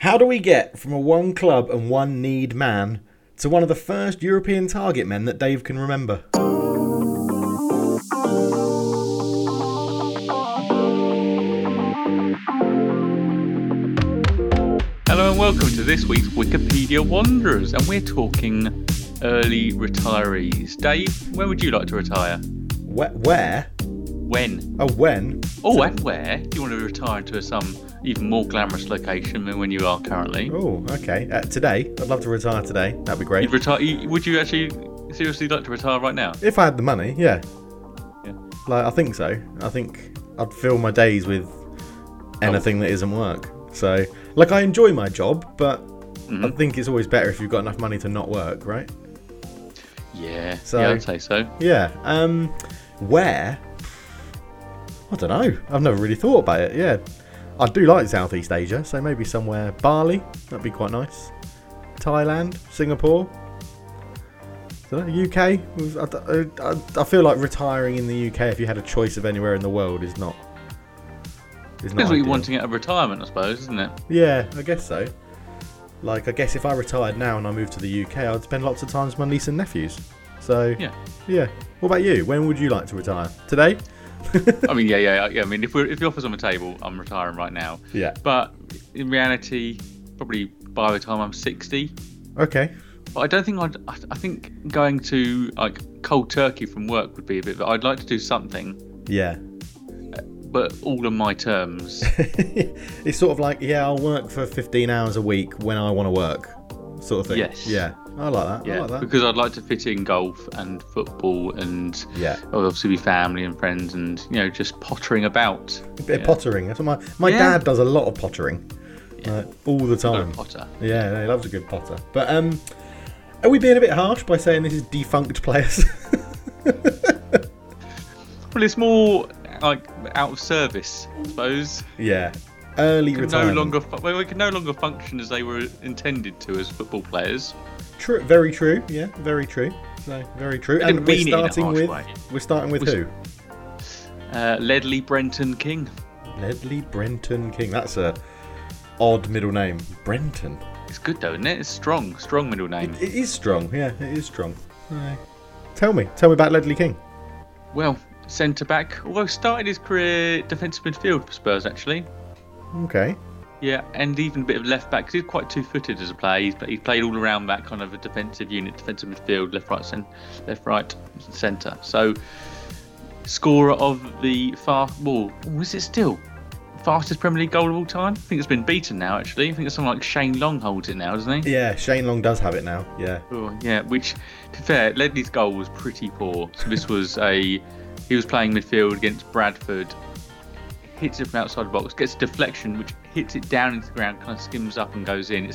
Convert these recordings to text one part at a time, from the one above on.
How do we get from a one club and one need man to one of the first European target men that Dave can remember? Hello and welcome to this week's Wikipedia Wanderers, and we're talking early retirees. Dave, when would you like to retire? Where? When? Oh, when? Oh, and where? Do you want to retire to some even more glamorous location than when you are currently? Oh, okay. Today. I'd love to retire today. That'd be great. You'd retire? Would you actually seriously like to retire right now? If I had the money, yeah. Yeah. I think so. I think I'd fill my days with anything that isn't work. So, I enjoy my job, but I think it's always better if you've got enough money to not work, right? Yeah, So, I'd say so. Yeah. Where? I don't know. I've never really thought about it. Yeah. I do like Southeast Asia, so maybe somewhere. Bali, that'd be quite nice. Thailand, Singapore. UK. I feel like retiring in the UK, if you had a choice of anywhere in the world, is not. Depends what you're wanting out of retirement, I suppose, isn't it? Yeah, I guess so. I guess if I retired now and I moved to the UK, I'd spend lots of time with my niece and nephews. So, yeah. What about you? When would you like to retire? Today? I mean, yeah. I mean, if the offer's on the table, I'm retiring right now. Yeah. But in reality, probably by the time I'm 60. Okay. But I don't think I think going to cold turkey from work would be a bit. But I'd like to do something. Yeah. But all on my terms. It's sort of I'll work for 15 hours a week when I want to work, sort of thing. Yes. Yeah. I like that. Yeah, I like that. because I'd like to fit in golf and football and obviously be family and friends and just pottering about. A bit of pottering. That's what my dad does a lot of pottering, all the time. Potter. Yeah, he loves a good potter. But are we being a bit harsh by saying this is defunct players? Well, it's more out of service, I suppose. Yeah. Early retirement. We can no longer function as they were intended to as football players. True, very true. Yeah, very true. So very true. And we're starting with who? Ledley Brenton King. Ledley Brenton King. That's a odd middle name. Brenton. It's good though, isn't it? It's strong middle name. It is strong. Yeah, it is strong. Tell me about Ledley King. Well, centre back. Although started his career defensive midfield for Spurs actually. Okay. Yeah, and even a bit of left back. He's quite two-footed as a player. He's played all around that kind of a defensive unit, defensive midfield, left, right, centre. So, scorer of the is it still fastest Premier League goal of all time? I think it's been beaten now. Actually, I think it's something like Shane Long holds it now, doesn't he? Yeah, Shane Long does have it now. Yeah. Oh, yeah. Which, to be fair, Ledley's goal was pretty poor. So this was he was playing midfield against Bradford. Hits it from outside the box, gets a deflection which hits it down into the ground, kind of skims up and goes in.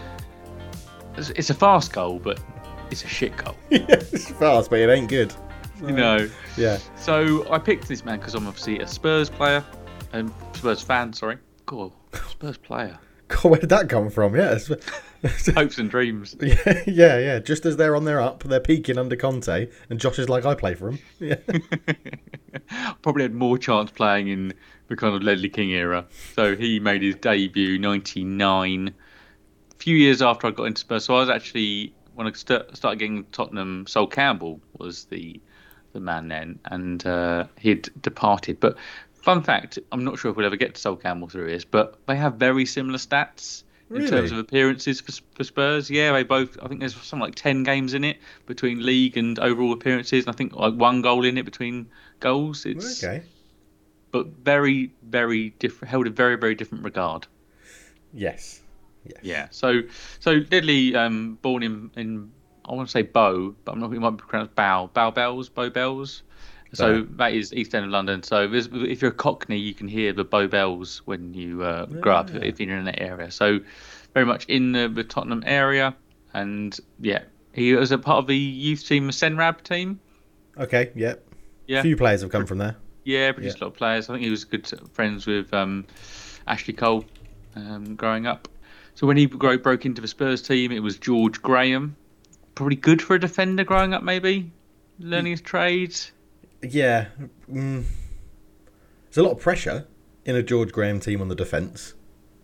It's a fast goal, but it's a shit goal. Yeah, it's fast, but it ain't good. Yeah. So I picked this man because I'm obviously a Spurs player, Spurs fan. Sorry. God, Spurs player. God, where did that come from? Yeah. Hopes and dreams. Yeah. Just as they're on their up, they're peaking under Conte, and Josh is like, I play for him. Yeah. Probably had more chance playing in the kind of Ledley King era. So he made his debut 99, a few years after I got into Spurs. So I was actually, when I started getting Tottenham, Sol Campbell was the man then, and he'd departed. But fun fact, I'm not sure if we'll ever get to Sol Campbell through this, but they have very similar stats. Really? In terms of appearances for Spurs. Yeah, I think there's something like 10 games in it between league and overall appearances, and I think one goal in it between goals. It's okay. But very, very different, held in very, very different regard. Yes. Yeah. So Ledley, born in I want to say Bow, but I'm not. It might be pronounced Bow Bells. So that is East End of London. So if you're a Cockney, you can hear the Bow Bells when you grow up if you're in that area. So very much in the Tottenham area, and he was a part of the youth team, the Senrab team. Okay. Yep. Yeah. A few players have come from there. Yeah, produced a lot of players. I think he was good friends with Ashley Cole growing up. So when he broke into the Spurs team, it was George Graham. Probably good for a defender growing up, maybe learning his trade. Yeah. There's a lot of pressure in a George Graham team on the defence.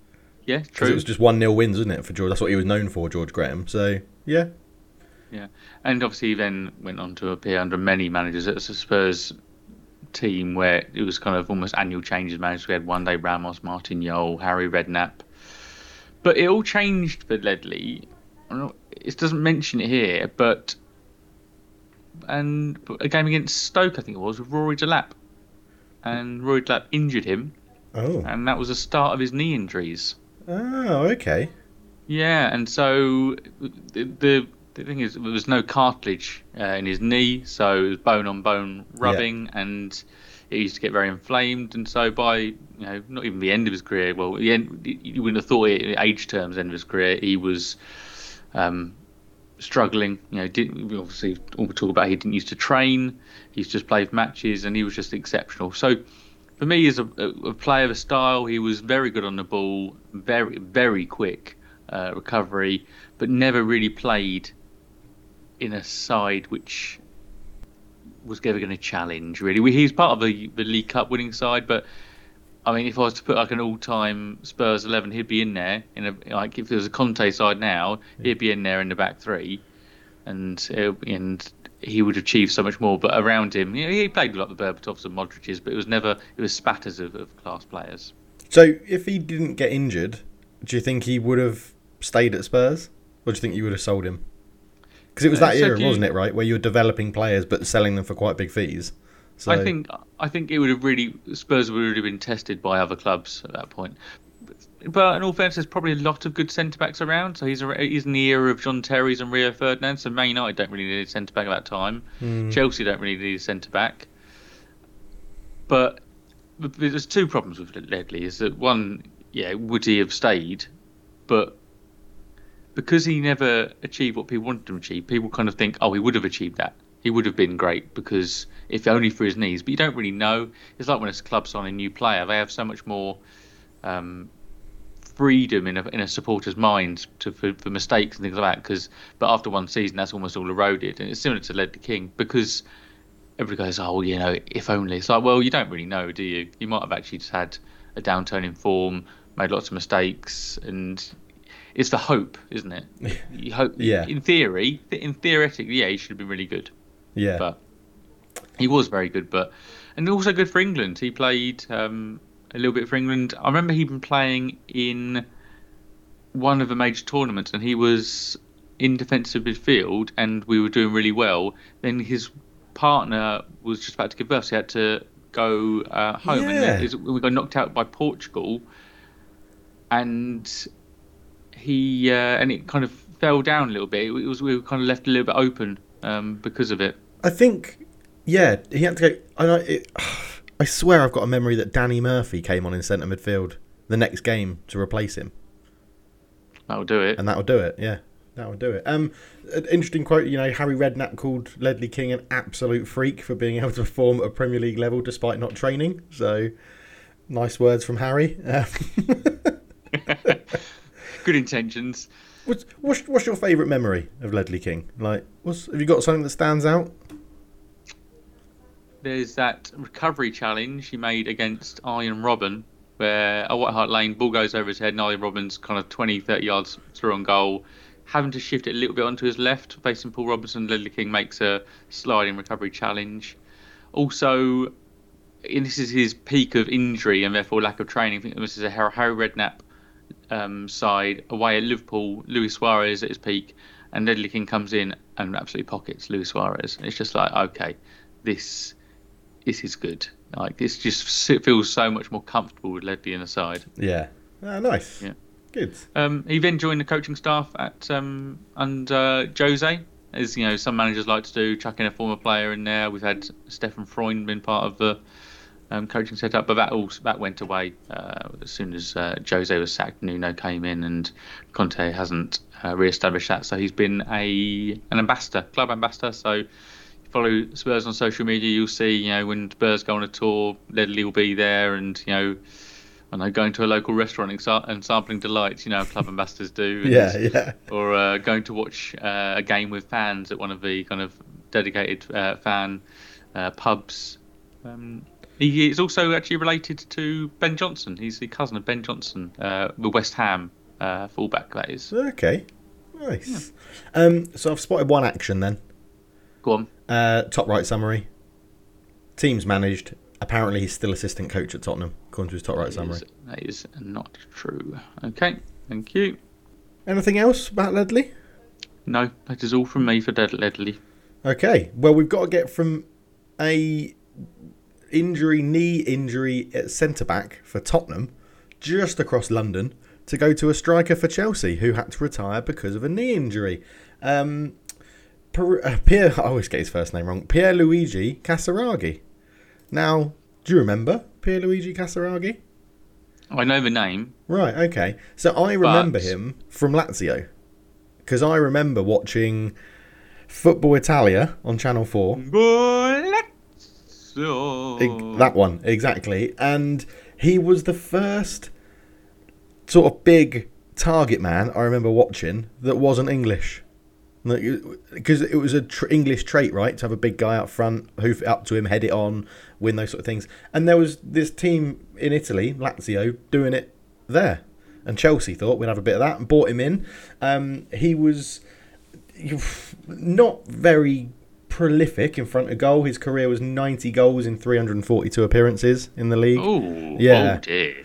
Yeah, Because true. it was just 1-0 wins, wasn't it, for George? That's what he was known for, George Graham. So, yeah. Yeah, and obviously he then went on to appear under many managers. It's a Spurs team where it was kind of almost annual changes managers. We had one day Ramos, Martin Jol, Harry Redknapp. But it all changed for Ledley. It doesn't mention it here, but a game against Stoke, I think it was, with Rory Delap. And Rory Delap injured him, Oh. and that was the start of his knee injuries. Oh, okay. Yeah, and so the thing is, there was no cartilage in his knee, so it was bone on bone rubbing, and it used to get very inflamed. And so by not even the end of his career, well, the end, you wouldn't have thought it in age terms, end of his career, he was struggling. We obviously all talk about he didn't used to train, he used to just play matches, and he was just exceptional. So for me, as a player of a style, he was very good on the ball, very very quick recovery, but never really played in a side which was ever going to challenge. Really, he's part of the League Cup winning side, but I mean, if I was to put like an all-time Spurs 11, he'd be in there. If there was a Conte side now, he'd be in there in the back three, and he would achieve so much more. But around him, he played with like the Berbatovs and Modric's, but it was spatters of class players. So, if he didn't get injured, do you think he would have stayed at Spurs, or do you think you would have sold him? Because it was that era, wasn't it, right, where you were developing players but selling them for quite big fees. So I think it would have Spurs would have been tested by other clubs at that point. But in all fairness, there's probably a lot of good centre backs around. So he's in the era of John Terry's and Rio Ferdinand. So Man United don't really need a centre back at that time. Chelsea don't really need a centre back. But there's two problems with Ledley. Is that one, would he have stayed? But because he never achieved what people wanted him to achieve, people kind of think, oh, he would have achieved that. He would have been great because if only for his knees. But you don't really know. It's like when a club sign a new player; they have so much more freedom in a supporter's mind for mistakes and things like that. But after one season, that's almost all eroded, and it's similar to Ledley King because everybody goes, oh, if only. It's like, well, you don't really know, do you? You might have actually just had a downturn in form, made lots of mistakes, and it's the hope, isn't it? You hope. Yeah. Theoretically, he should have been really good. Yeah. But he was very good, and also good for England. He played a little bit for England. I remember he'd been playing in one of the major tournaments, and he was in defensive midfield, and we were doing really well. Then his partner was just about to give birth, so he had to go home, and we got knocked out by Portugal, and it kind of fell down a little bit. We were kind of left a little bit open because of it. I think, he had to go. I swear I've got a memory that Danny Murphy came on in centre midfield the next game to replace him. That'll do it. And that'll do it, yeah. That would do it. An interesting quote, Harry Redknapp called Ledley King an absolute freak for being able to perform at a Premier League level despite not training. So, nice words from Harry. Good intentions. What's your favourite memory of Ledley King? Have you got something that stands out? There's that recovery challenge he made against Arjen Robben, where at White Hart Lane, ball goes over his head, and Arjen Robben's kind of 20, 30 yards through on goal, having to shift it a little bit onto his left, facing Paul Robinson. Ledley King makes a sliding recovery challenge. Also, and this is his peak of injury and therefore lack of training. I think this is a Harry Redknapp side away at Liverpool. Luis Suarez at his peak, and Ledley King comes in and absolutely pockets Luis Suarez. And it's just like, okay, this is good. Like, it feels so much more comfortable with Ledley in the side. Yeah. Nice. Yeah. Good. He then joined the coaching staff at under Jose, as some managers like to do, chucking a former player in there. We've had Stefan Freund been part of the coaching setup, but that went away as soon as Jose was sacked. Nuno came in, and Conte hasn't re-established that. So he's been an ambassador, club ambassador. So follow Spurs on social media, you'll see, when Spurs go on a tour, Ledley will be there, and going to a local restaurant and sampling delights, club ambassadors do. Yeah. Or going to watch a game with fans at one of the kind of dedicated fan pubs. He is also actually related to Ben Johnson. He's the cousin of Ben Johnson, the West Ham fullback, that is. Okay, nice. So I've spotted one action then. Go on. Top right summary. Teams managed. Apparently, he's still assistant coach at Tottenham, according to his top right summary. That is not true. Okay, thank you. Anything else about Ledley? No, that is all from me for Ledley. Okay, well, we've got to get from a knee injury at centre-back for Tottenham, just across London, to go to a striker for Chelsea who had to retire because of a knee injury. I always get his first name wrong. Pierluigi Casaraghi. Now, do you remember Pierluigi Casaraghi? I know the name. Right, okay. So I remember him from Lazio. Because I remember watching Football Italia on Channel 4. That one, exactly. And he was the first sort of big target man I remember watching that wasn't English. Because it was an English trait, right? To have a big guy up front, hoof it up to him, head it on, win those sort of things. And there was this team in Italy, Lazio, doing it there. And Chelsea thought we'd have a bit of that and bought him in. He was not very prolific in front of goal. His career was 90 goals in 342 appearances in the league. Oh, yeah. Oh dear.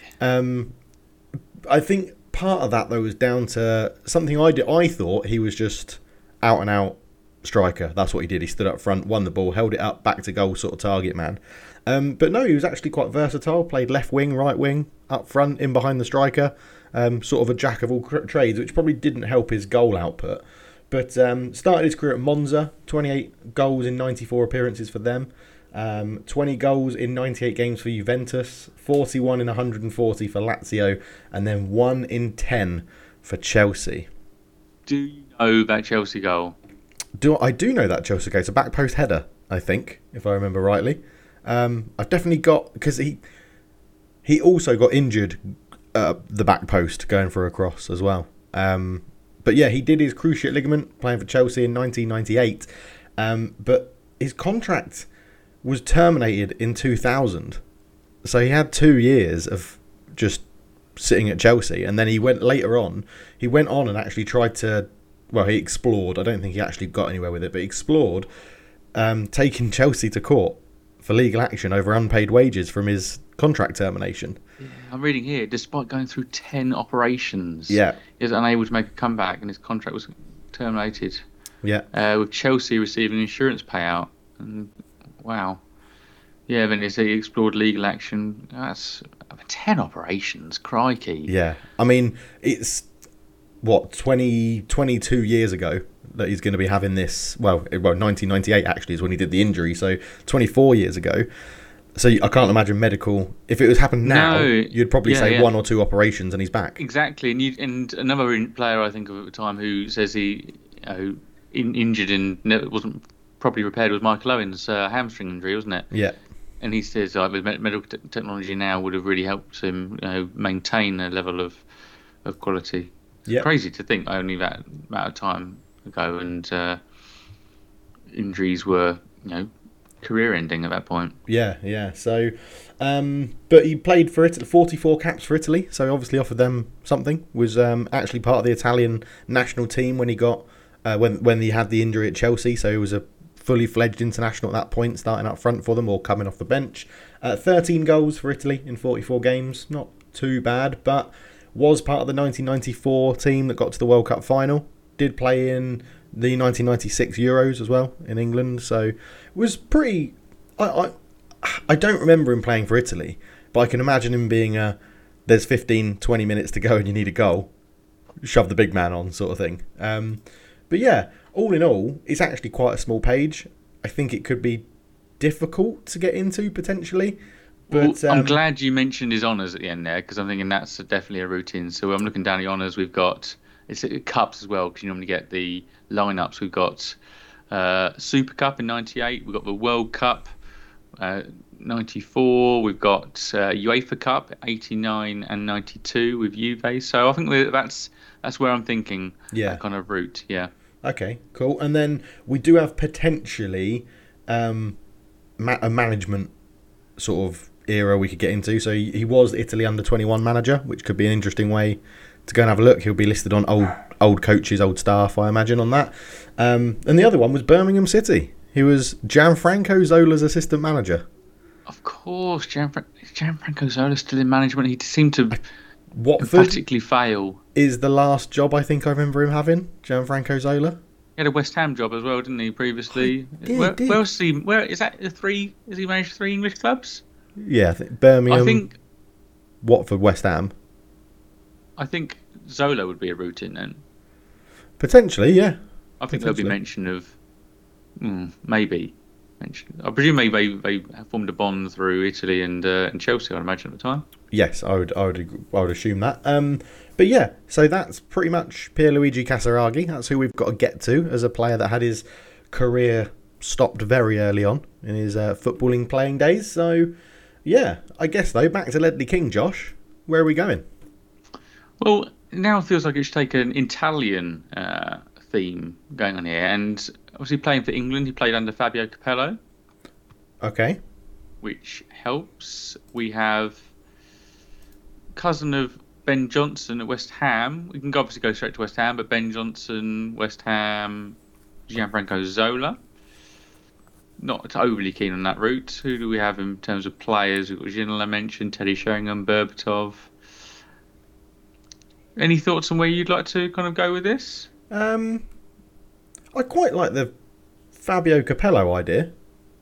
I think part of that, though, was down to something I did. I thought he was just out and out striker. That's what he did. He stood up front, won the ball, held it up, back to goal sort of target man. But no, he was actually quite versatile. Played left wing, right wing, up front, in behind the striker. Sort of a jack of all trades, which probably didn't help his goal output. But started his career at Monza, 28 goals in 94 appearances for them. 20 goals in 98 games for Juventus, 41 in 140 for Lazio, and then 1 in 10 for Chelsea. Do you know that Chelsea goal? I do know that Chelsea goal. It's a back post header, I think, if I remember rightly. I've definitely got, because he also got injured the back post going for a cross as well. But yeah, he did his cruciate ligament playing for Chelsea in 1998. But his contract was terminated in 2000. So he had 2 years of just sitting at Chelsea, and then he went on and actually tried to, well, he explored, I don't think he actually got anywhere with it, but he explored taking Chelsea to court for legal action over unpaid wages from his contract termination. Yeah, I'm reading here, despite going through 10 operations, he was unable to make a comeback and his contract was terminated. Yeah. With Chelsea receiving an insurance payout. And wow. Yeah, then he explored legal action. That's 10 operations, crikey. Yeah. I mean, it's, 22 years ago that he's going to be having this. Well, 1998 actually is when he did the injury, so 24 years ago. So I can't imagine medical. If it was happened now, you'd probably say 1 or 2 operations and he's back. Exactly, and another player I think of at the time who says he injured and wasn't properly repaired was Michael Owen's hamstring injury, wasn't it? Yeah. And he says with medical technology now would have really helped him maintain a level of quality. Yep. Crazy to think only that amount of time ago, and injuries were career ending at that point. Yeah. So, but he played for Italy, 44 caps for Italy, so obviously offered them something. Was actually part of the Italian national team when he got when he had the injury at Chelsea. So he was a fully fledged international at that point, starting up front for them or coming off the bench. 13 goals for Italy in 44 games, not too bad, but was part of the 1994 team that got to the World Cup final. Did play in the 1996 Euros as well in England. So was pretty. I don't remember him playing for Italy, but I can imagine him being there's 15, 20 minutes to go and you need a goal, shove the big man on sort of thing. But yeah, all in all, it's actually quite a small page. I think it could be difficult to get into potentially. But I'm glad you mentioned his honours at the end there, because I'm thinking that's definitely a routine. So I'm looking down the honours. We've got cups as well, because you normally get the lineups. We've got Super Cup in '98. We've got the World Cup '94. We've got UEFA Cup '89 and '92 with Juve. So I think that's where I'm thinking. Yeah. That kind of route. Yeah. Okay. Cool. And then we do have potentially a management sort of era we could get into. So he was Italy under-21 manager, which could be an interesting way to go and have a look. He'll be listed on old coaches, old staff, I imagine, on that. And the other one was Birmingham City. He was Gianfranco Zola's assistant manager. Of course, Gianfranco Zola still in management. He seemed to Watford emphatically fail. Is the last job I think I remember him having, Gianfranco Zola. He had a West Ham job as well, didn't he, previously? Where else is he? Where is that? Has he managed 3 English clubs? Yeah, I think Birmingham, Watford, West Ham. I think Zola would be a route in then. Potentially, yeah. I think there'll be mention of maybe. I presume they formed a bond through Italy and Chelsea, I'd imagine, at the time. Yes, I would assume that. But yeah, so that's pretty much Pierluigi Casaraghi. That's who we've got to get to as a player that had his career stopped very early on in his footballing playing days. So yeah, I guess though, back to Ledley King, Josh. Where are we going? Well, now it feels like it should take an Italian theme going on here, and obviously playing for England, he played under Fabio Capello. Okay. Which helps. We have cousin of Ben Johnson at West Ham. We can obviously go straight to West Ham, but Ben Johnson, West Ham, Gianfranco Zola. Not overly keen on that route. Who do we have in terms of players? We've got Ginola mentioned, Teddy Sheringham, Berbatov. Any thoughts on where you'd like to kind of go with this? I quite like the Fabio Capello idea.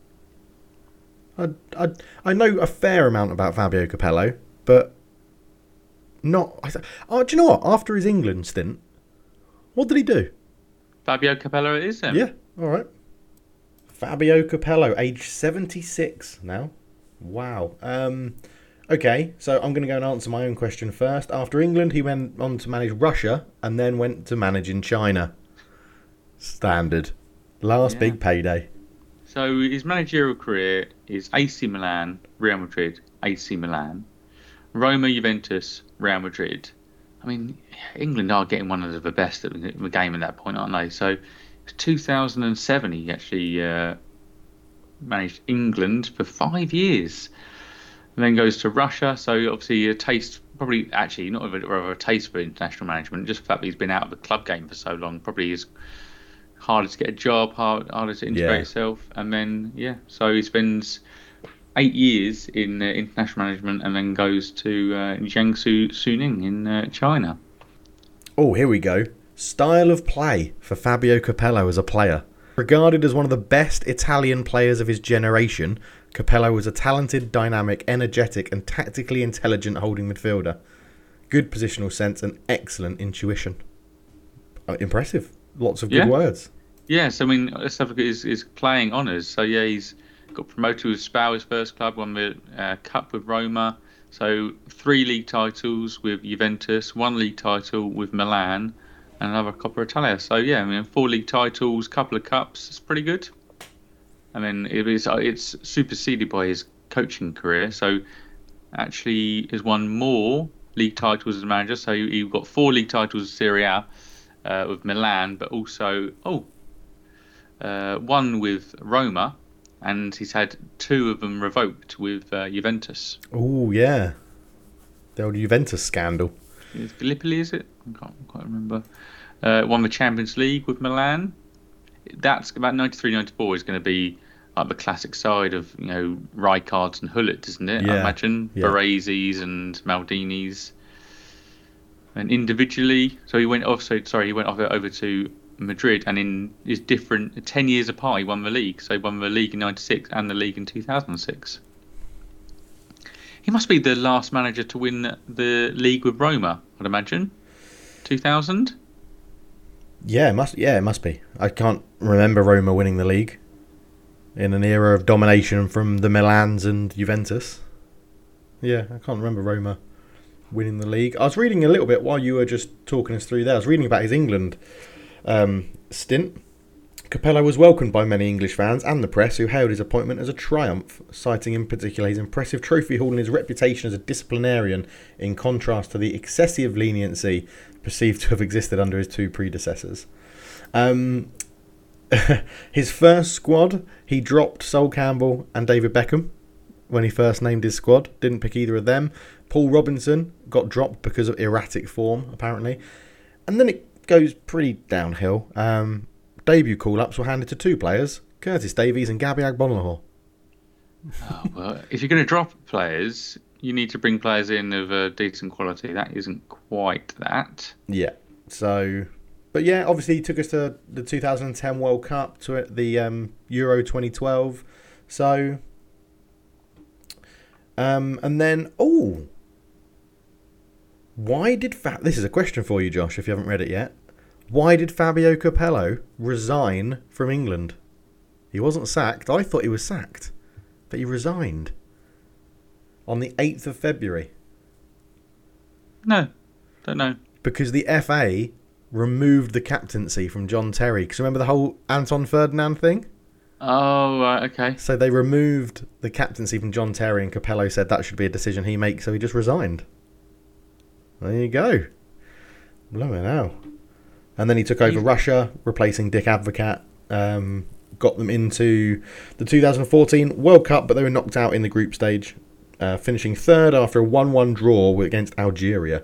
I know a fair amount about Fabio Capello, but not. Do you know what? After his England stint, what did he do? Fabio Capello it is then? Yeah, all right. Fabio Capello, age 76 now. Wow. Okay, so I'm going to go and answer my own question first. After England, he went on to manage Russia and then went to manage in China. Standard. Last big payday. So his managerial career is AC Milan, Real Madrid, AC Milan, Roma, Juventus, Real Madrid. I mean, England are getting one of the best at the game at that point, aren't they? So 2007 he actually managed England for 5 years. And then goes to Russia, so obviously a taste, probably actually not a taste for international management, just the fact that he's been out of the club game for so long, probably is harder to get a job, harder to integrate himself. And then, so he spends 8 years in international management and then goes to Jiangsu Suning in China. Oh, here we go. Style of play for Fabio Capello as a player. Regarded as one of the best Italian players of his generation, Capello was a talented, dynamic, energetic and tactically intelligent holding midfielder. Good positional sense and excellent intuition. Impressive. Lots of good words. Yes, I mean, let's have a look at his playing honours. So, he's got promoted with Spal, his first club, won the Cup with Roma. So, 3 league titles with Juventus, 1 league title with Milan, and another Coppa Italia. So, 4 league titles, couple of cups. It's pretty good. And then it's superseded by his coaching career. So, actually, has won more league titles as a manager. So, he got 4 league titles of Serie A with Milan, but also, one with Roma. And he's had 2 of them revoked with Juventus. Oh, yeah. The old Juventus scandal. Is Gallipoli, is it? I can't quite remember. Won the Champions League with Milan. That's about 93-94 is going to be like the classic side of, Rijkaards and Gullit, isn't it? Yeah. I imagine. Yeah. Barese's and Maldini's. And individually, so he went off over to Madrid, and in his different 10 years apart, he won the league. So he won the league in '96 and the league in 2006. He must be the last manager to win the league with Roma, I'd imagine. 2000. Yeah, it must be. I can't remember Roma winning the league in an era of domination from the Milans and Juventus. Yeah, I can't remember Roma winning the league. I was reading a little bit while you were just talking us through there. I was reading about his England stint. Capello was welcomed by many English fans and the press, who hailed his appointment as a triumph, citing in particular his impressive trophy haul and his reputation as a disciplinarian, in contrast to the excessive leniency perceived to have existed under his 2 predecessors. His first squad, he dropped Sol Campbell and David Beckham. when he first named his squad. Didn't pick either of them. Paul Robinson got dropped because of erratic form, apparently. And then it goes pretty downhill. Debut call-ups were handed to 2 players, Curtis Davies and Gabby Agbonlahor. Oh, well, if you're going to drop players, you need to bring players in of a decent quality. That isn't quite that. Yeah. So, but yeah, obviously he took us to the 2010 World Cup, to the Euro 2012. So, and then, why did this is a question for you, Josh, if you haven't read it yet. Why did Fabio Capello resign from England? He wasn't sacked. I thought he was sacked. But he resigned on the 8th of February. No, don't know. Because the FA removed the captaincy from John Terry. Because remember the whole Anton Ferdinand thing? Oh, right, okay. So they removed the captaincy from John Terry, and Capello said that should be a decision he makes, so he just resigned. There you go. Blimey now. And then he took over Russia, replacing Dick Advocat. Got them into the 2014 World Cup, but they were knocked out in the group stage, finishing 3rd after a 1-1 draw against Algeria.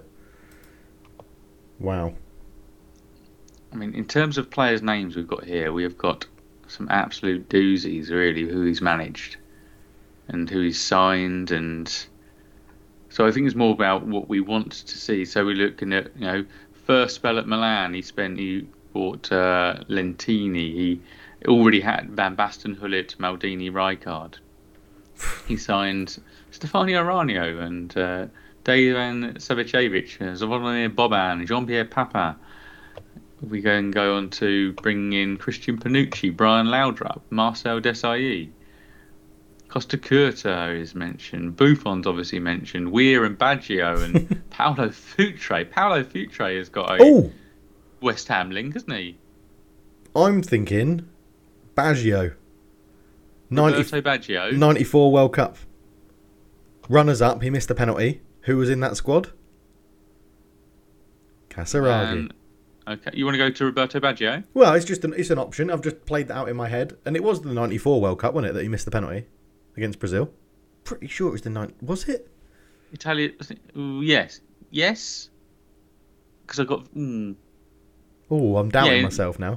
Wow. I mean, in terms of players' names we've got here, we have got some absolute doozies, really, who he's managed and who he's signed. And so I think it's more about what we want to see. So we're looking at, first spell at Milan, he bought Lentini. He already had Van Basten, Hullet, Maldini, Rijkaard. He signed Stefano Aranio and Dejan Savicevic, Zvonimir Boban, Jean-Pierre Papin. We go on to bring in Christian Panucci, Brian Laudrup, Marcel Desailly. Costa Curta is mentioned. Buffon's obviously mentioned. Weir and Baggio and Paulo Futre. Paulo Futre has got a West Ham link, hasn't he? I'm thinking Baggio. Roberto Baggio. 94 World Cup. Runners-up, he missed a penalty. Who was in that squad? Casiraghi. Okay, you want to go to Roberto Baggio? Well, it's an option. I've just played that out in my head. And it was the 94 World Cup, wasn't it, that he missed the penalty against Brazil? Pretty sure it was the Was it? Italian. Yes. Yes. Because I got... Oh, I'm doubting myself now.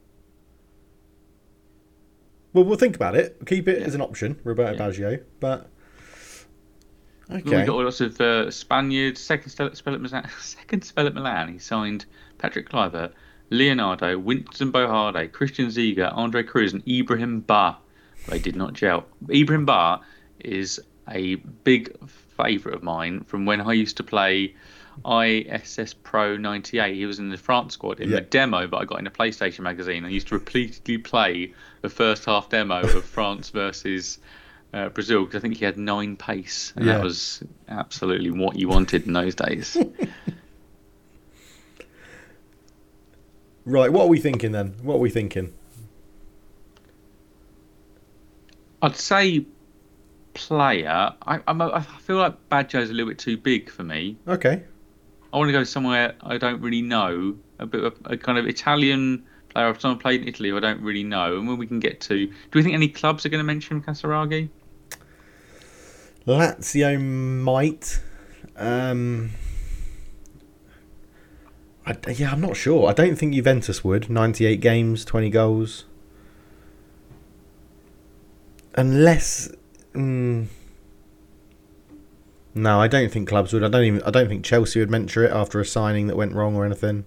Well, we'll think about it. Keep it as an option, Roberto Baggio. But okay, we got lots of Spaniards. Second spell at Milan. He signed Patrick Kluivert, Leonardo, Winston Bohade, Christian Ziga, Andre Cruz, and Ibrahim Ba. They did not gel. Ibrahim Ba is a big favourite of mine from when I used to play ISS Pro 98. He was in the France squad in the demo that I got in a PlayStation magazine. I used to repeatedly play the first half demo of France versus Brazil because I think he had 9 pace, and that was absolutely what you wanted in those days. Right, what are we thinking then? What are we thinking? I'd say player. I feel like Baggio's a little bit too big for me. Okay. I want to go somewhere I don't really know. A kind of Italian player. If someone played in Italy, I don't really know. And when we can get to... Do we think any clubs are going to mention Casiraghi? Lazio might. I'm not sure. I don't think Juventus would. 98 games, 20 goals. Unless... No, I don't think clubs would. I don't think Chelsea would mention it after a signing that went wrong or anything.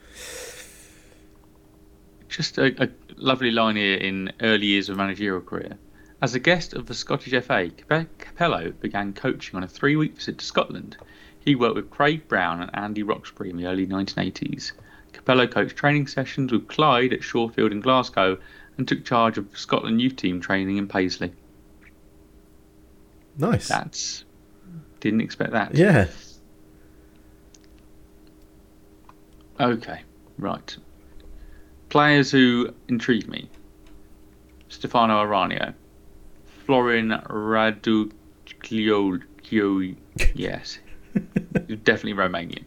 Just a lovely line here in early years of managerial career. As a guest of the Scottish FA, Capello began coaching on a 3-week visit to Scotland. He worked with Craig Brown and Andy Roxbury in the early 1980s. Capello coached training sessions with Clyde at Shawfield in Glasgow and took charge of the Scotland youth team training in Paisley. Nice. Didn't expect that. Yeah. Okay, right. Players who intrigue me. Stefano Aranio. Florin Raducliol. Yes. Definitely Romanian.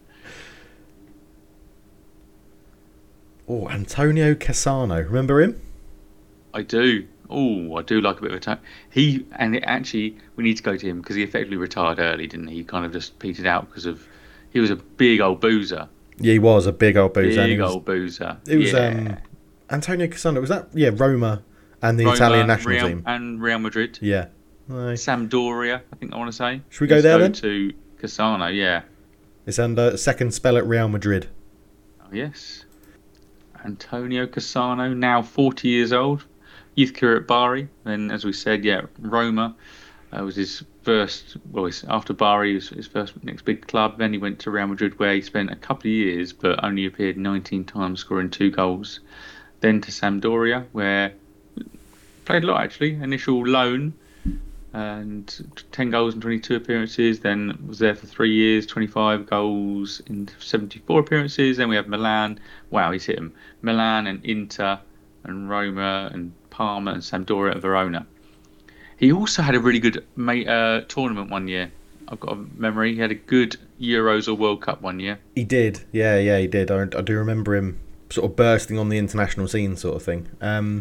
Oh, Antonio Cassano. Remember him? I do. Oh, I do like a bit of a time. Actually, we need to go to him because he effectively retired early, didn't he? He kind of just petered out because of he was a big old boozer. Yeah, he was a big old boozer. Big old boozer. It was Antonio Cassano. Was that Roma and the Italian national team and Real Madrid? Yeah. Sampdoria, I think I want to say. Should we go there then? To Cassano, yeah. It's under second spell at Real Madrid. Oh, yes. Antonio Cassano, now 40 years old. Youth career at Bari. Then, as we said, Roma was his first. Well, after Bari, was his first next big club. Then he went to Real Madrid, where he spent a couple of years, but only appeared 19 times, scoring 2 goals. Then to Sampdoria, where played a lot actually. Initial loan, and 10 goals in 22 appearances. Then was there for 3 years, 25 goals in 74 appearances. Then we have Milan. Wow, he's hit them. Milan and Inter and Roma and Parma and Sampdoria and Verona. He also had a really good tournament one year. I've got a memory. He had a good Euros or World Cup one year. He did. Yeah, he did. I do remember him sort of bursting on the international scene sort of thing.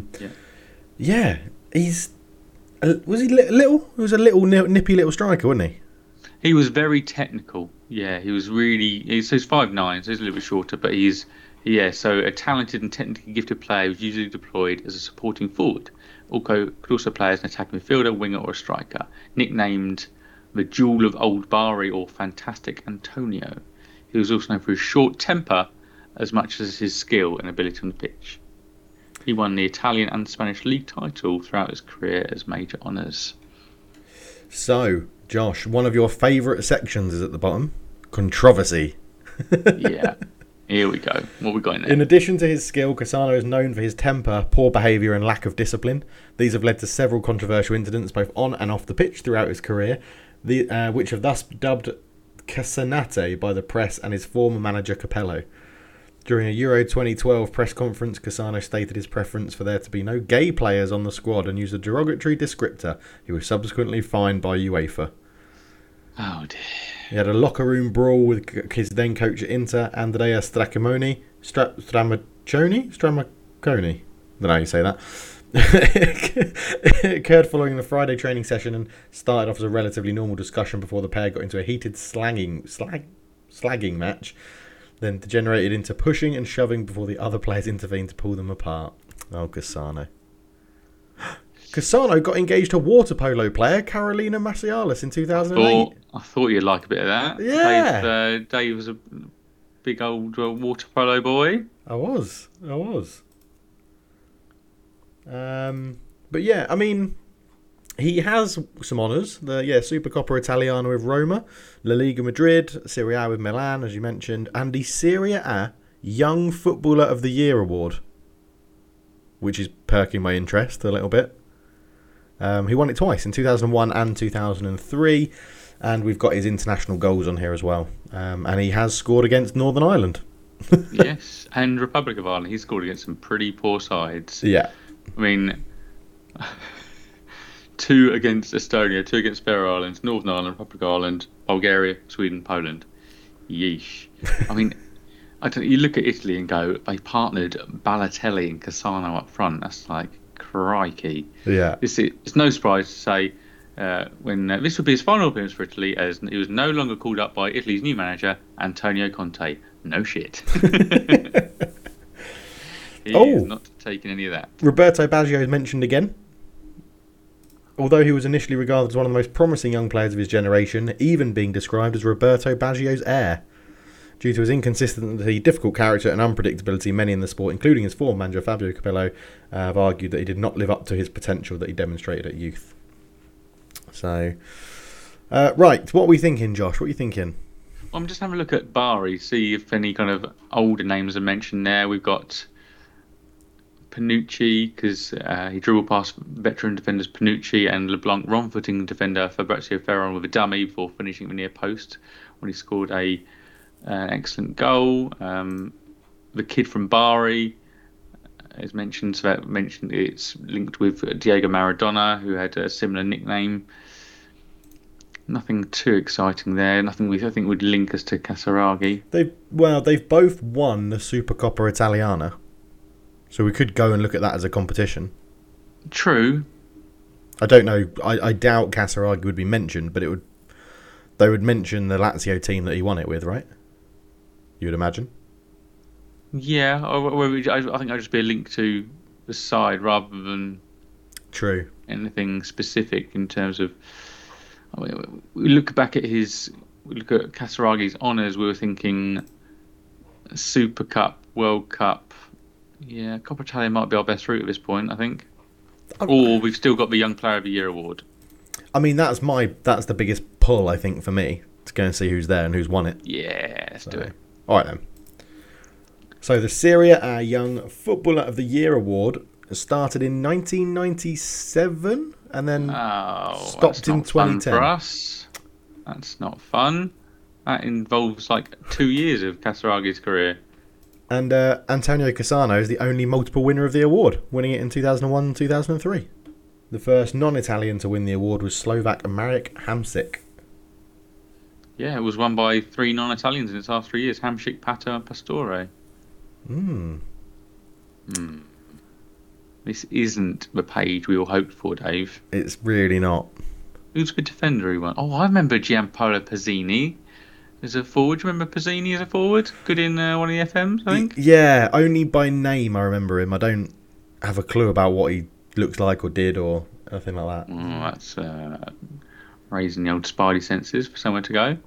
Was he little? He was a little nippy little striker, wasn't he? He was very technical. Yeah, he was really. He's 5'9", so he's a little bit shorter, but so a talented and technically gifted player who's usually deployed as a supporting forward. Could also play as an attacking midfielder, winger, or a striker. Nicknamed the Jewel of Old Bari or Fantastic Antonio. He was also known for his short temper as much as his skill and ability on the pitch. He won the Italian and Spanish league title throughout his career as major honours. So, Josh, one of your favourite sections is at the bottom. Controversy. Yeah. Here we go. What we got in there? In addition to his skill, Cassano is known for his temper, poor behaviour and lack of discipline. These have led to several controversial incidents both on and off the pitch throughout his career, which have thus dubbed Cassanate by the press and his former manager Capello. During a Euro 2012 press conference, Cassano stated his preference for there to be no gay players on the squad and used a derogatory descriptor. He was subsequently fined by UEFA. Oh dear. He had a locker room brawl with his then coach at Inter, Andrea Stramaccioni. Stramaccioni? I don't know how you say that. It occurred following the Friday training session and started off as a relatively normal discussion before the pair got into a heated slagging match, then degenerated into pushing and shoving before the other players intervened to pull them apart. Oh, Cassano. Cassano got engaged to water polo player Carolina Macialis in 2008. I thought you'd like a bit of that. Yeah. Dave was a big old water polo boy. I was. But yeah, I mean, he has some honours. The Supercoppa Italiana with Roma, La Liga Madrid, Serie A with Milan, as you mentioned, and the Serie A Young Footballer of the Year award, which is perking my interest a little bit. He won it twice, in 2001 and 2003, and we've got his international goals on here as well. And he has scored against Northern Ireland. Yes, and Republic of Ireland. He scored against some pretty poor sides. Yeah. I mean, 2 against Estonia, 2 against Faroe Islands, Northern Ireland, Republic of Ireland, Bulgaria, Sweden, Poland. Yeesh. I mean, you look at Italy and go, they partnered Balotelli and Cassano up front. That's like, crikey. Yeah. It's no surprise to say when this would be his final appearance for Italy, as he was no longer called up by Italy's new manager, Antonio Conte. No shit. He is not taking any of that. Roberto Baggio is mentioned again. Although he was initially regarded as one of the most promising young players of his generation, even being described as Roberto Baggio's heir. Due to his inconsistency, difficult character and unpredictability, many in the sport, including his former manager Fabio Capello, have argued that he did not live up to his potential that he demonstrated at youth. So, right, what are we thinking, Josh? What are you thinking? I'm just having a look at Bari, see if any kind of older names are mentioned there. We've got Panucci, because he dribbled past veteran defenders Panucci and LeBlanc, wrong-footing defender Fabrizio Ferron with a dummy before finishing the near post when he scored an excellent goal. The kid from Bari is mentioned, so that mentioned it's linked with Diego Maradona, who had a similar nickname. Nothing too exciting there. Nothing I think would link us to Casaraghi. They've both won the Supercoppa Italiana, so we could go and look at that as a competition. True. I don't know. I doubt Casaraghi would be mentioned, but they would mention the Lazio team that he won it with, right? You would imagine. Yeah, I think I'd just be a link to the side rather than True. anything specific in terms of. I mean, we look back at we look at Casaraghi's honours. We were thinking Super Cup, World Cup. Yeah, Coppa Italia might be our best route at this point, I think. Or we've still got the Young Player of the Year award. I mean, that's the biggest pull, I think, for me, to go and see who's there and who's won it. Yeah, let's do it. All right, then. So the Serie A Young Footballer of the Year award started in 1997 and then stopped in 2010. Fun for us. That's not fun. That involves like 2 years of Casaraghi's career. And Antonio Cassano is the only multiple winner of the award, winning it in 2001 and 2003. The first non-Italian to win the award was Slovak Marek Hamsik. Yeah, it was won by 3 non-Italians in its last 3 years: Hamsik, Pato, and Pastore. This isn't the page we all hoped for, Dave. It's really not. Who's a good defender who won? Oh, I remember Gianpaolo Pazzini as a forward. Do you remember Pazzini as a forward? Good in one of the FMs, I think. Yeah, only by name I remember him. I don't have a clue about what he looks like or did or anything like that. Oh, that's raising the old spidey senses for somewhere to go.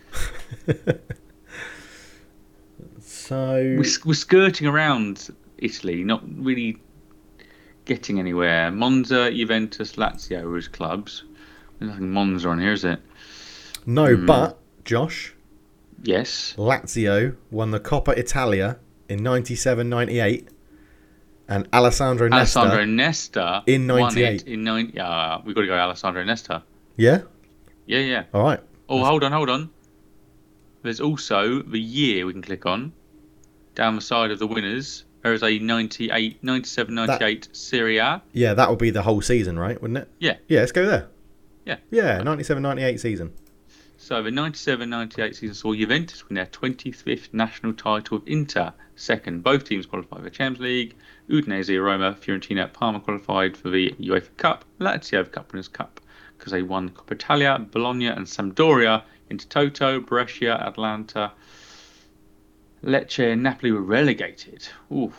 So we're skirting around Italy, not really getting anywhere. Monza, Juventus, Lazio were his clubs. There's nothing Monza on here, is it? No, but Josh. Yes. Lazio won the Coppa Italia in 97-98, and Alessandro Nesta in 98. We've got to go Alessandro Nesta. Yeah? Yeah. All right. Oh, hold on. There's also the year we can click on. Down the side of the winners, there is a 97-98 Serie A. Yeah, that would be the whole season, right? Wouldn't it? Yeah. Yeah, let's go there. Yeah. Yeah, 97-98 season. So the 97-98 season saw Juventus win their 25th national title, with Inter second. Both teams qualified for the Champions League. Udinese, Roma, Fiorentina, Parma qualified for the UEFA Cup. Lazio, the Cup Winners' Cup, because they won Coppa Italia. Bologna and Sampdoria, Intertoto, Brescia, Atalanta, Lecce and Napoli were relegated. Ooh.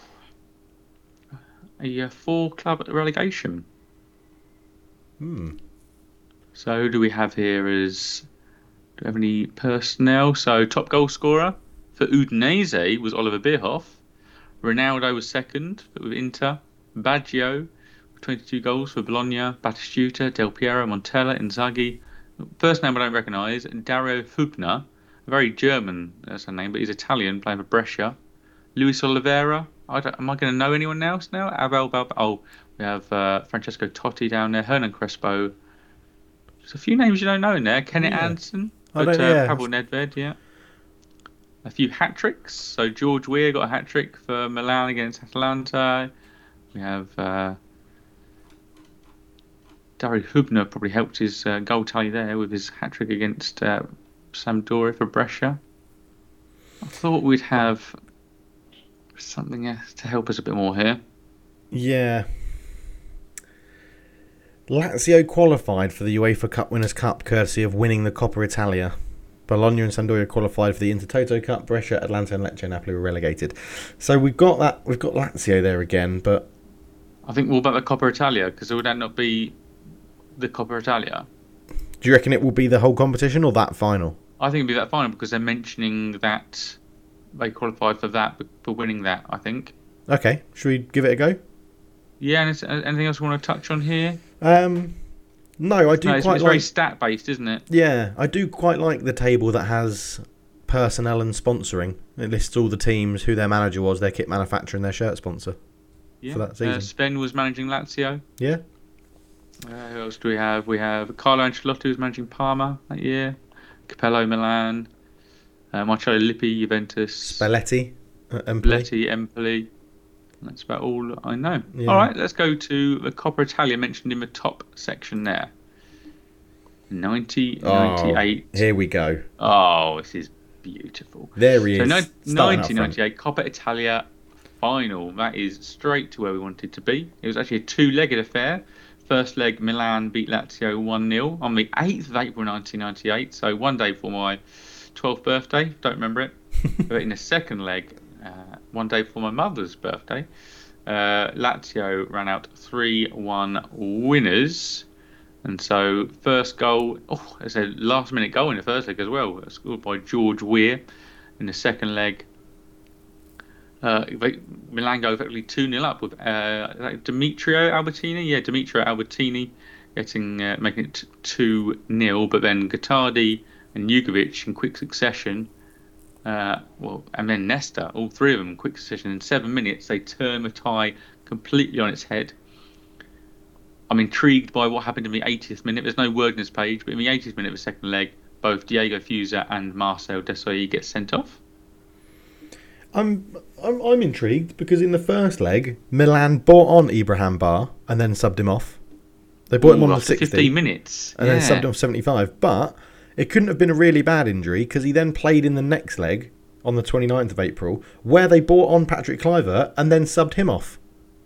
A 4-club relegation. So who do we have here as... Do we have any personnel? So top goal scorer for Udinese was Oliver Bierhoff. Ronaldo was second with Inter. Baggio with 22 goals for Bologna. Batistuta, Del Piero, Montella, Inzaghi. First name I don't recognise, Dario Hubner. A very German, that's her name, but he's Italian, playing for Brescia. Luis Oliveira. Am I going to know anyone else now? Abel Balba. Oh, we have Francesco Totti down there. Hernan Crespo. There's a few names you don't know in there. Kenneth Anderson. But Pavel Nedved, yeah. A few hat-tricks. So George Weah got a hat-trick for Milan against Atalanta. We have Dario Hubner probably helped his goal tally there with his hat-trick against Sampdoria for Brescia. I thought we'd have something else to help us a bit more here. Yeah. Lazio qualified for the UEFA Cup Winners' Cup courtesy of winning the Coppa Italia. Bologna and Sampdoria qualified for the Intertoto Cup. Brescia, Atalanta and Lecce and Napoli were relegated. So we've got Lazio there again, but... I think what about the Coppa Italia? Because would that not be the Coppa Italia? Do you reckon it will be the whole competition or that final? I think it'll be that final because they're mentioning that they qualified for that, for winning that, I think. Okay, should we give it a go? Yeah, and anything else you want to touch on here? No, I do it's very stat-based, isn't it? Yeah, I do quite like the table that has personnel and sponsoring. It lists all the teams, who their manager was, their kit manufacturer and their shirt sponsor for that season. Sven was managing Lazio. Yeah. Who else do we have? We have Carlo Ancelotti was managing Parma that year. Capello, Milan. Marcello Lippi, Juventus. Spalletti, Empoli. That's about all I know. Yeah. All right, let's go to the Coppa Italia mentioned in the top section there. 1998. Here we go. Oh, this is beautiful. There he is. So 1998 Coppa Italia final. That is straight to where we wanted to be. It was actually a two-legged affair. First leg, Milan beat Lazio 1-0 on the 8th of April 1998, so one day before my 12th birthday, don't remember it. But in the second leg, one day before my mother's birthday, Lazio ran out 3-1 winners. And so first goal, it's a last-minute goal in the first leg as well, scored by George Weir. In the second leg, Milan go effectively 2-0 up with Demetrio Albertini. Yeah, Demetrio Albertini making it 2-0. But then Gottardi and Jugovic in quick succession. And then Nesta, all three of them in quick succession. In 7 minutes, they turn the tie completely on its head. I'm intrigued by what happened in the 80th minute. There's no word in this page, but in the 80th minute of the second leg, both Diego Fusa and Marcel Desailly get sent off. I'm intrigued because in the first leg, Milan bought on Ibrahim Bar and then subbed him off. They bought him on the 60, 15 minutes, and then subbed him off 75. But it couldn't have been a really bad injury because he then played in the next leg on the 29th of April, where they bought on Patrick Kluivert and then subbed him off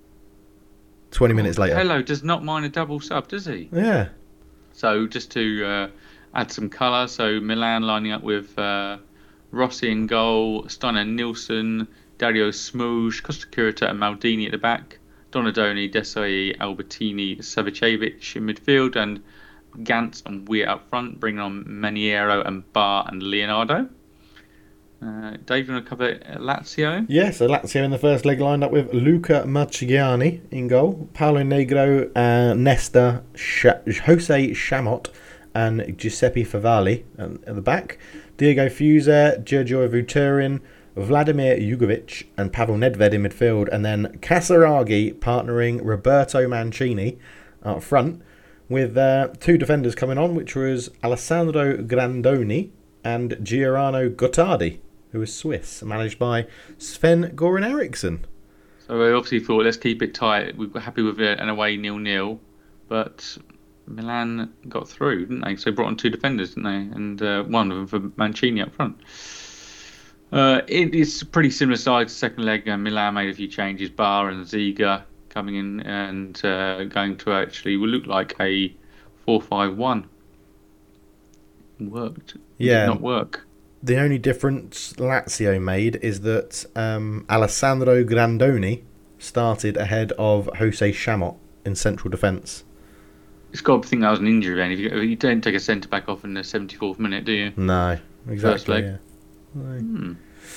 20 minutes later. Hello does not mind a double sub, does he? Yeah. So just to add some colour, so Milan lining up with Rossi in goal, Steiner Nilsson, Dario Smuj, Costa Curta and Maldini at the back, Donadoni, Desailly, Albertini, Savicevic in midfield, and Gantz and Weir up front, bringing on Maniero and Bar and Leonardo. Dave, you want to cover Lazio? Yeah, so Lazio in the first leg lined up with Luca Marchigiani in goal, Paolo Negro, Nesta, Jose Chamot and Giuseppe Favali at the back, Diego Fusa, Giorgio Vuturin, Vladimir Jugovic and Pavel Nedved in midfield, and then Casaraghi partnering Roberto Mancini up front, with two defenders coming on, which was Alessandro Grandoni and Giordano Gottardi, who is Swiss, managed by Sven Goran Eriksson. So we obviously thought, let's keep it tight. We were happy with an away 0-0, but Milan got through, didn't they? So they brought on two defenders, didn't they? And one of them for Mancini up front. It is pretty similar size to the second leg. Milan made a few changes. Bar and Ziga coming in and going to actually will look like a 4-5-1. Worked. Yeah. Did not work. The only difference Lazio made is that Alessandro Grandoni started ahead of Jose Chamot in central defence. It's got to think that was an injury then. If you don't take a centre back off in the 74th minute, do you? No, exactly. First leg. Yeah. No.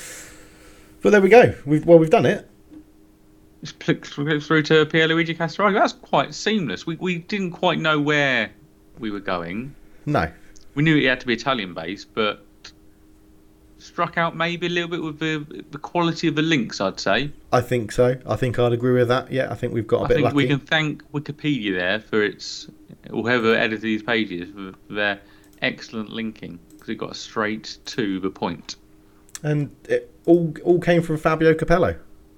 But there we go. We've done it. Just click through to Pierluigi Casaraghi. That's quite seamless. We didn't quite know where we were going. No. We knew it had to be Italian based, but struck out maybe a little bit with the quality of the links, I'd say. I think so. I think I'd agree with that. Yeah, I think we've got a bit lucky. I think we can thank Wikipedia there for whoever edited these pages, for their excellent linking, because it got us straight to the point. And it all came from Fabio Capello.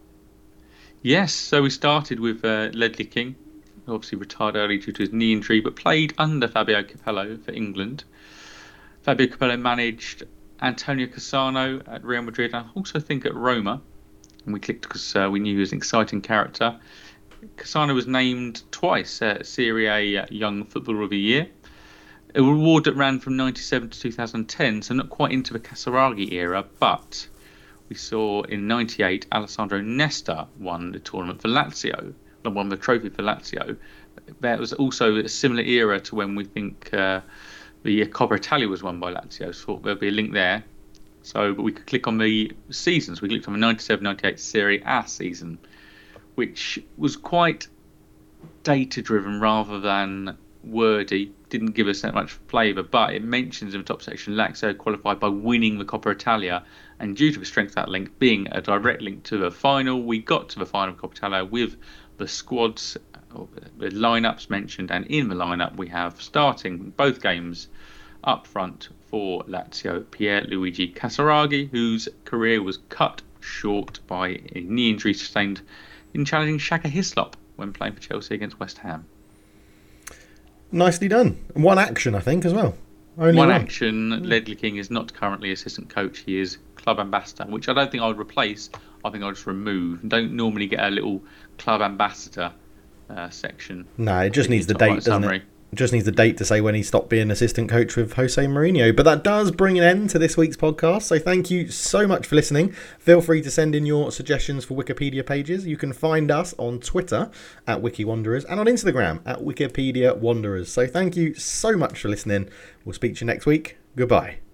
Yes, so we started with Ledley King, who obviously retired early due to his knee injury, but played under Fabio Capello for England. Fabio Capello managed Antonio Cassano at Real Madrid, and I also think at Roma. And we clicked because we knew he was an exciting character. Cassano was named twice Serie A Young Footballer of the Year. A reward that ran from 97 to 2010, so not quite into the Casaraghi era, but we saw in 98 Alessandro Nesta won the tournament for Lazio, won the trophy for Lazio. That was also a similar era to when we think the Coppa Italia was won by Lazio, so there'll be a link there. So, but we could click on the seasons. We clicked on the 97-98 Serie A season, which was quite data-driven rather than wordy. Didn't give us that much flavour, but it mentions in the top section Lazio qualified by winning the Coppa Italia, and due to the strength of that link being a direct link to the final, we got to the final of Coppa Italia with the squads, the lineups mentioned, and in the lineup we have starting both games up front for Lazio, Pierluigi Casaraghi, whose career was cut short by a knee injury sustained in challenging Shaka Hislop when playing for Chelsea against West Ham. Nicely done. One action, I think, as well. Only one one. action. Ledley King is not currently assistant coach. He is club ambassador, which I don't think I would replace. I think I'll just remove. Don't normally get a little club ambassador section. No, it just needs the date, doesn't summary. it? It just needs the date to say when he stopped being assistant coach with Jose Mourinho. But that does bring an end to this week's podcast. So thank you so much for listening. Feel free to send in your suggestions for Wikipedia pages. You can find us on Twitter at WikiWanderers and on Instagram at Wikipedia Wanderers. So thank you so much for listening. We'll speak to you next week. Goodbye.